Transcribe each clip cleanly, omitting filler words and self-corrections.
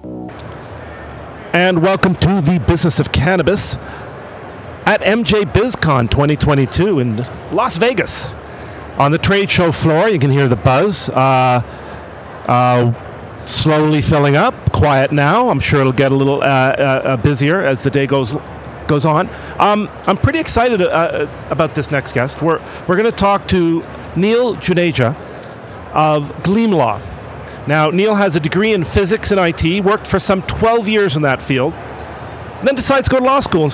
And welcome to the Business of Cannabis at MJ BizCon 2022 in Las Vegas. On the trade show floor, you can hear the buzz. Slowly filling up, quiet now. I'm sure it'll get a little busier as the day goes on. I'm pretty excited about this next guest. We're going to talk to Neil Juneja of Gleam Law. Now, Neil has a degree in physics and IT, worked for some 12 years in that field, then decides to go to law school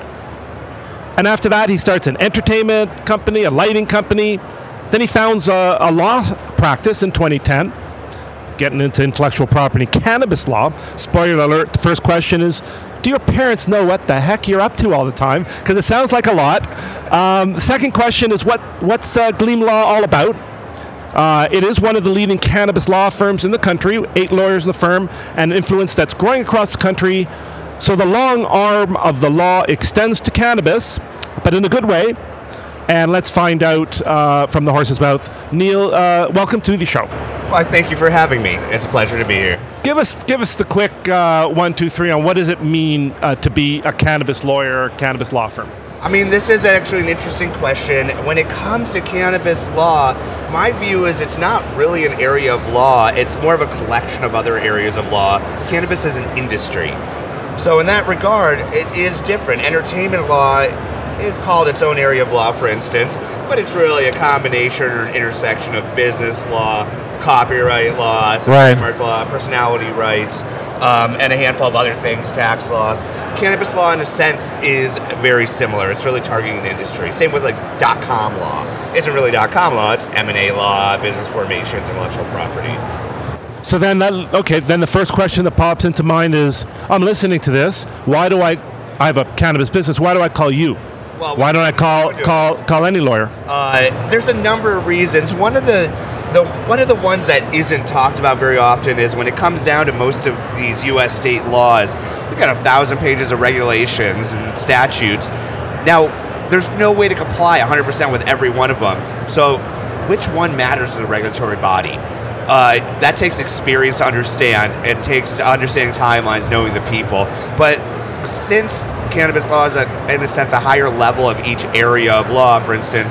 and after that he starts an entertainment company, a lighting company. Then he founds a law practice in 2010, getting into intellectual property, cannabis law. Spoiler alert, the first question is, do your parents know what the heck you're up to all the time? Because it sounds like a lot. The second question is, what's Gleam Law all about? It is one of the leading cannabis law firms in the country, 8 lawyers in the firm, and influence that's growing across the country. So the long arm of the law extends to cannabis, but in a good way. And let's find out from the horse's mouth. Neil, welcome to the show. Well, thank you for having me. It's a pleasure to be here. Give us the quick 1, 2, 3 on what does it mean to be a cannabis lawyer, cannabis law firm? I mean, this is actually an interesting question. When it comes to cannabis law, my view is it's not really an area of law. It's more of a collection of other areas of law. Cannabis is an industry. So in that regard, it is different. Entertainment law is called its own area of law, for instance, but it's really a combination or an intersection of business law, copyright law, trademark law, personality rights, and a handful of other things, tax law. Cannabis law, in a sense, is very similar. It's really targeting the industry. Same with like .com law. Isn't really .com law. It's M&A law, business formations, intellectual property. So then, then the first question that pops into mind is, I'm listening to this. Why do I have a cannabis business? Why do I call you? Well, why don't I call any lawyer? There's a number of reasons. One of the ones that isn't talked about very often is when it comes down to most of these U.S. state laws, we've got 1,000 pages of regulations and statutes. Now, there's no way to comply 100% with every one of them. So which one matters to the regulatory body? That takes experience to understand. It takes understanding timelines, knowing the people. But since cannabis law is, in a sense, a higher level of each area of law, for instance,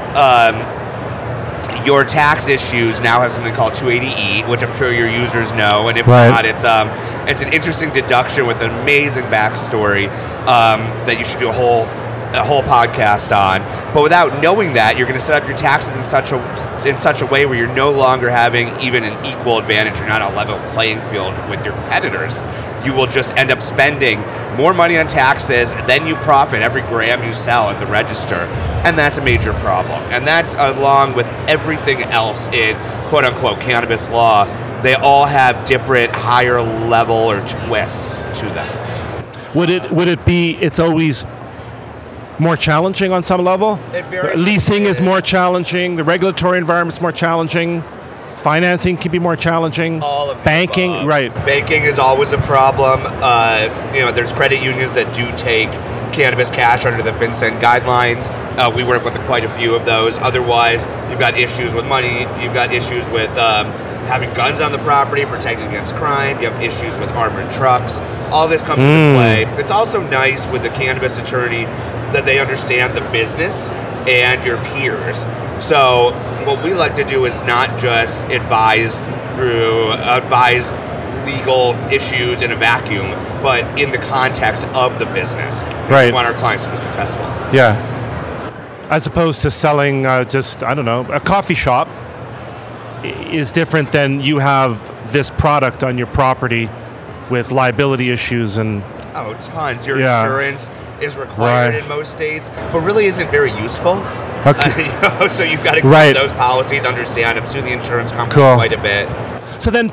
your tax issues now have something called 280E, which I'm sure your users know, and if not, it's an interesting deduction with an amazing backstory that you should do a whole podcast on. But without knowing that, you're going to set up your taxes in such a way where you're no longer having even an equal advantage. You're not on a level playing field with your competitors. You will just end up spending more money on taxes than you profit every gram you sell at the register. And that's a major problem. And that's along with everything else in quote-unquote cannabis law. They all have different higher level or twists to them. Would it be, it's always more challenging on some level? Leasing is more challenging. The regulatory environment is more challenging. Financing can be more challenging. All of banking, right? Banking is always a problem. There's credit unions that do take cannabis cash under the FinCEN guidelines. We work with quite a few of those. Otherwise, you've got issues with money. You've got issues with having guns on the property, protecting against crime. You have issues with armored trucks. All this comes into play. It's also nice with the cannabis attorney that they understand the business and your peers. So what we like to do is not just advise legal issues in a vacuum, but in the context of the business. Right. We want our clients to be successful. Yeah. As opposed to selling a coffee shop is different than you have this product on your property with liability issues and... Oh, tons. Your insurance is required in most states, but really isn't very useful. Okay. So you've got to go through those policies, understand them, sue the insurance company quite a bit. So then,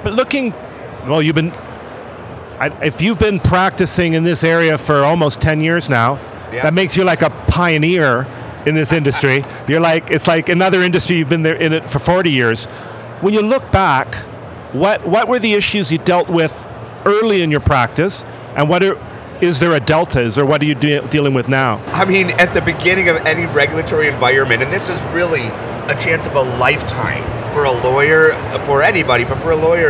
if you've been practicing in this area for almost 10 years now, that makes you like a pioneer in this industry. It's like another industry, you've been there in it for 40 years. When you look back, what were the issues you dealt with early in your practice, and is there a delta? What are you dealing with now? I mean, at the beginning of any regulatory environment, and this is really a chance of a lifetime for a lawyer, for anybody, but for a lawyer,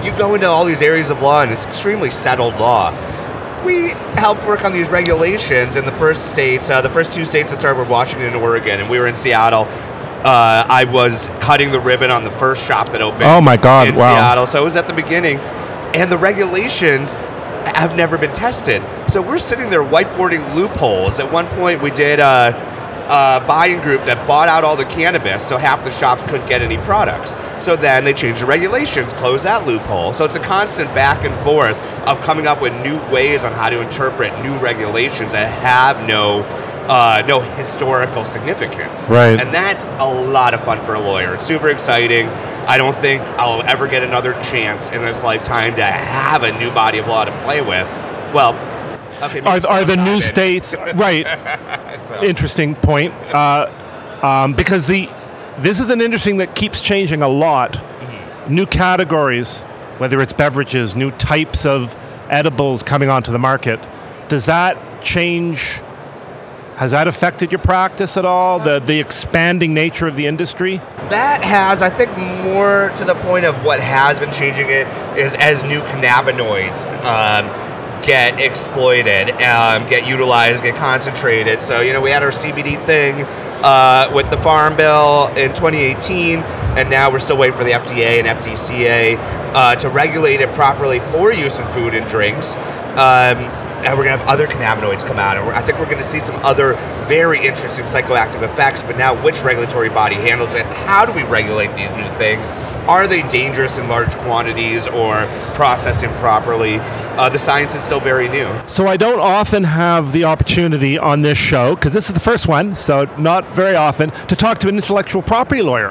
you go into all these areas of law, and it's extremely settled law. We helped work on these regulations in the first two states that started were Washington and Oregon, and we were in Seattle. I was cutting the ribbon on the first shop that opened in Seattle, so it was at the beginning. And the regulations have never been tested. So we're sitting there whiteboarding loopholes. At one point, we did a buying group that bought out all the cannabis, so half the shops couldn't get any products. So then they changed the regulations, closed that loophole. So it's a constant back and forth of coming up with new ways on how to interpret new regulations that have no historical significance. Right. And that's a lot of fun for a lawyer. It's super exciting. I don't think I'll ever get another chance in this lifetime to have a new body of law to play with. Well, okay, are the new states right? So. Interesting point. Because this is an interesting that keeps changing a lot. Mm-hmm. New categories, whether it's beverages, new types of edibles coming onto the market. Does that change? Has that affected your practice at all? The expanding nature of the industry? That has, I think, more to the point of what has been changing it is as new cannabinoids get exploited, get utilized, get concentrated. So, we had our CBD thing with the Farm Bill in 2018, and now we're still waiting for the FDA and FDCA to regulate it properly for use in food and drinks. And we're going to have other cannabinoids come out. And I think we're going to see some other very interesting psychoactive effects. But now, which regulatory body handles it? How do we regulate these new things? Are they dangerous in large quantities or processed improperly? The science is still very new. So I don't often have the opportunity on this show, because this is the first one, so not very often, to talk to an intellectual property lawyer,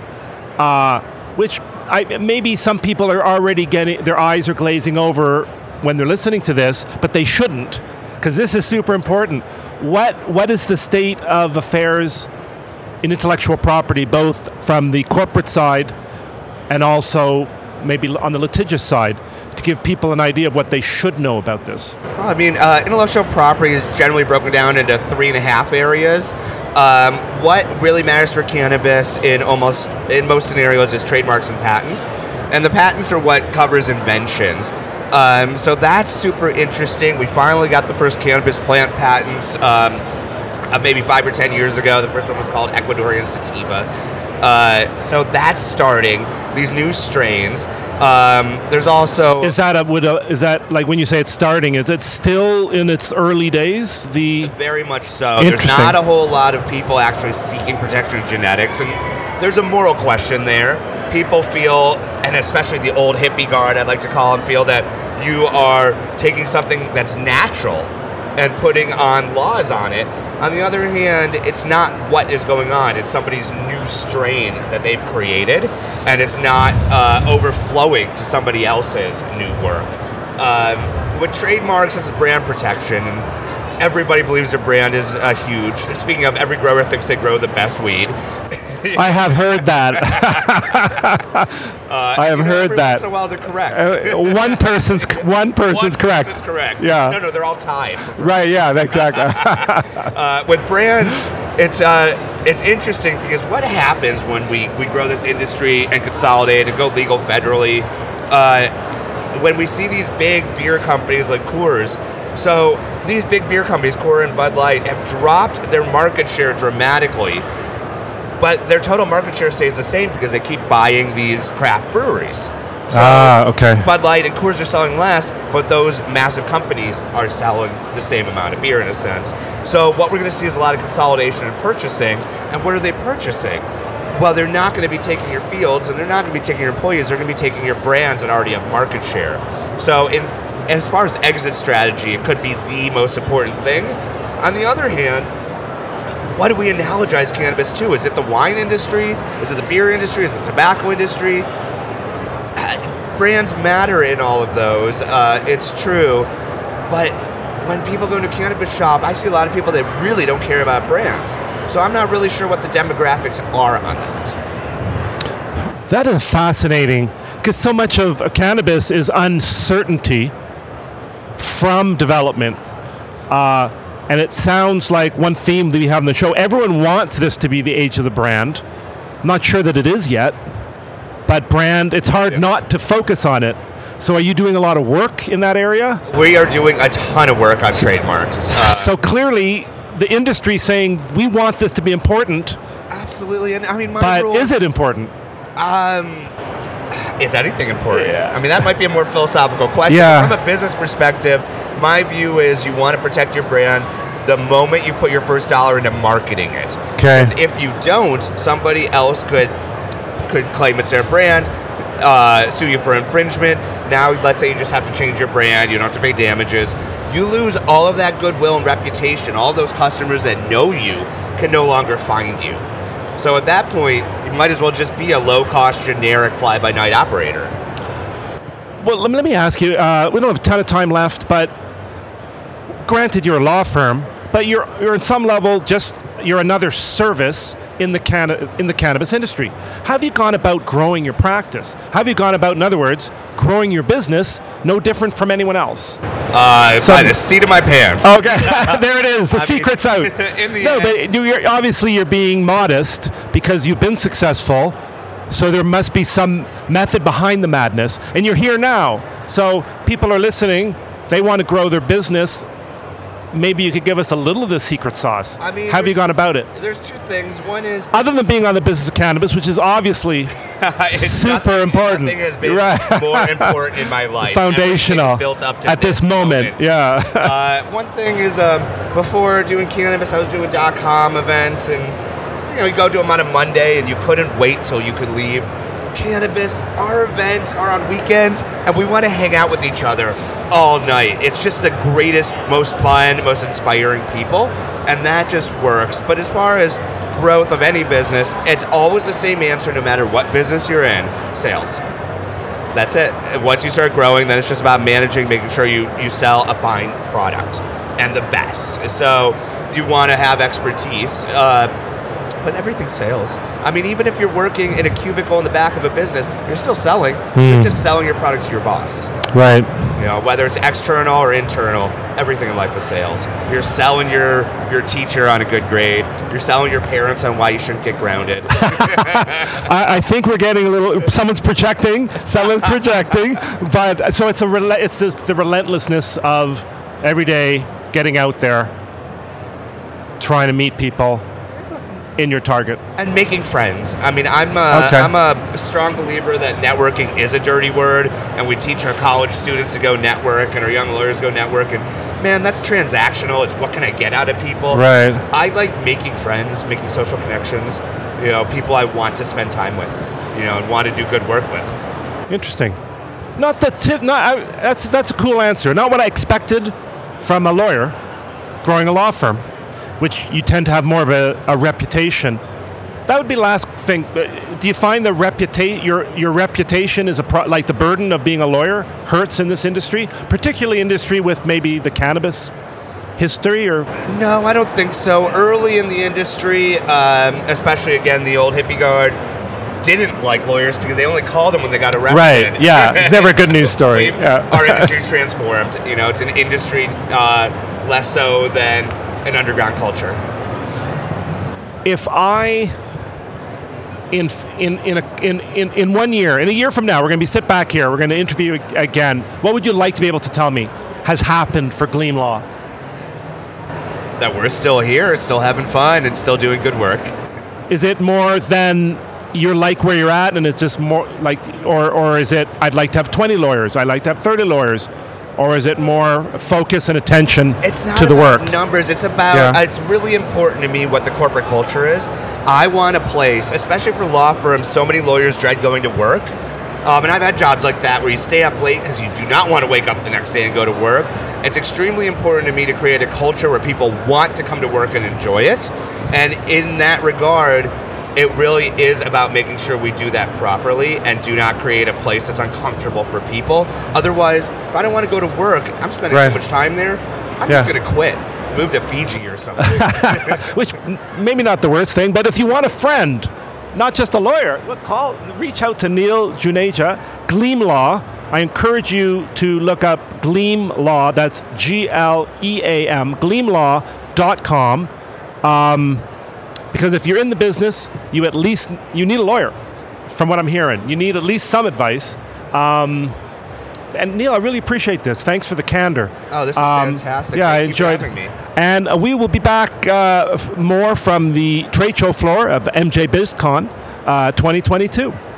which maybe some people are already getting, their eyes are glazing over when they're listening to this, but they shouldn't, because this is super important. What is the state of affairs in intellectual property, both from the corporate side and also maybe on the litigious side, to give people an idea of what they should know about this? Well, intellectual property is generally broken down into 3.5 areas. What really matters for cannabis in most scenarios is trademarks and patents, and the patents are what covers inventions. So that's super interesting. We finally got the first cannabis plant patents maybe 5 or 10 years ago. The first one was called Ecuadorian sativa. So that's starting, these new strains. There's also... Is that like when you say it's starting, is it still in its early days? Very much so. There's not a whole lot of people actually seeking protection of genetics, and there's a moral question there. People feel, and especially the old hippie guard, I'd like to call them, feel that you are taking something that's natural and putting on laws on it. On the other hand, it's not what is going on. It's somebody's new strain that they've created, and it's not overflowing to somebody else's new work. With trademarks, it's brand protection, and everybody believes their brand is huge. Speaking of, every grower thinks they grow the best weed. I have heard that. I have heard that. So well, they're correct. One person's correct. One person's correct. Yeah. No, they're all tied. Right. Yeah. Exactly. With brands, it's interesting because what happens when we grow this industry and consolidate and go legal federally, when we see these big beer companies like Coors. So these big beer companies, Coors and Bud Light, have dropped their market share dramatically. But their total market share stays the same because they keep buying these craft breweries. So okay. Bud Light and Coors are selling less, but those massive companies are selling the same amount of beer in a sense. So what we're going to see is a lot of consolidation and purchasing. And what are they purchasing? Well, they're not going to be taking your fields, and they're not going to be taking your employees. They're going to be taking your brands that already have market share. So as far as exit strategy, it could be the most important thing. On the other hand, what do we analogize cannabis to? Is it the wine industry? Is it the beer industry? Is it the tobacco industry? Brands matter in all of those. It's true. But when people go into a cannabis shop, I see a lot of people that really don't care about brands. So I'm not really sure what the demographics are on that. That is fascinating, because so much of cannabis is uncertainty from development. And it sounds like one theme that we have on the show, everyone wants this to be the age of the brand. I'm not sure that it is yet, but brand, it's hard not to focus on it. So are you doing a lot of work in that area? We are doing a ton of work on trademarks. So clearly, the industry saying, we want this to be important. Absolutely. And I mean, but is it important? Is anything important? Yeah. I mean, that might be a more philosophical question. Yeah. From a business perspective, my view is you want to protect your brand the moment you put your first dollar into marketing it. Okay. Because if you don't, somebody else could claim it's their brand, sue you for infringement. Now, let's say you just have to change your brand. You don't have to pay damages. You lose all of that goodwill and reputation. All those customers that know you can no longer find you. So at that point, you might as well just be a low-cost, generic fly-by-night operator. Well, let me ask you, we don't have a ton of time left, but granted you're a law firm, but you're in some level you're another service in the cannabis industry. How have you gone about growing your practice? How have you gone about, in other words, growing your business no different from anyone else? By the seat of my pants. Okay, there it is. The secret's out. But you're being modest because you've been successful, so there must be some method behind the madness. And you're here now, so people are listening. They want to grow their business. Maybe you could give us a little of the secret sauce. I mean, how have you gone about it? There's two things. One is, other than being on the business of cannabis, which is obviously super important. Nothing has been more important in my life. Foundational. Built up to at this moment. Yeah. One thing is, before doing cannabis, I was doing .com events, and you go do them on a Monday, and you couldn't wait till you could leave. Cannabis, our events are on weekends, and we want to hang out with each other all night. It's just the greatest, most fun, most inspiring people, and that just works. But as far as growth of any business, it's always the same answer no matter what business you're in: sales. That's it. Once you start growing, then it's just about managing, making sure you sell a fine product and the best. So you want to have expertise, but everything's sales. I mean, even if you're working in a cubicle in the back of a business, you're still selling. You're just selling your product to your boss. Right. Whether it's external or internal, everything in life is sales. You're selling your teacher on a good grade. You're selling your parents on why you shouldn't get grounded. I think we're getting a little. Someone's projecting. But so it's just the relentlessness of every day getting out there, trying to meet people in your target. And making friends. I mean, I'm a strong believer that networking is a dirty word, and we teach our college students to go network and our young lawyers to go network, and man, that's transactional. It's what can I get out of people? Right. I like making friends, making social connections, people I want to spend time with, and want to do good work with. Interesting. Not the tip. That's a cool answer. Not what I expected from a lawyer growing a law firm, which you tend to have more of a reputation. That would be the last thing. Do you find the your reputation is like the burden of being a lawyer hurts in this industry, particularly industry with maybe the cannabis history? Or no, I don't think so. Early in the industry, especially again the old hippie guard, didn't like lawyers because they only called them when they got arrested. Right. Yeah. It's never a good news story. Our industry's transformed. It's an industry less so than an underground culture. If I, in 1 year, in a year from now, we're going to sit back here, we're going to interview again, what would you like to be able to tell me has happened for Gleam Law? That we're still here, still having fun, and still doing good work. Is it more than you're like where you're at, and it's just more like, or is it, I'd like to have 20 lawyers, I'd like to have 30 lawyers? Or is it more focus and attention to the work? It's not numbers. It's about, it's really important to me what the corporate culture is. I want a place, especially for law firms, so many lawyers dread going to work. And I've had jobs like that where you stay up late because you do not want to wake up the next day and go to work. It's extremely important to me to create a culture where people want to come to work and enjoy it. And in that regard, it really is about making sure we do that properly and do not create a place that's uncomfortable for people. Otherwise, if I don't want to go to work, I'm spending so much time there, I'm just going to quit. Move to Fiji or something. Which, maybe not the worst thing, but if you want a friend, not just a lawyer, reach out to Neil Juneja, Gleam Law. I encourage you to look up Gleam Law, that's GLEAM, gleamlaw.com. Because if you're in the business, you need a lawyer. from what I'm hearing. You need at least some advice. And Neil, I really appreciate this. Thanks for the candor. Oh, this is fantastic. Yeah, Thank I enjoyed you for having me. And we will be back more from the trade show floor of MJ BizCon 2022.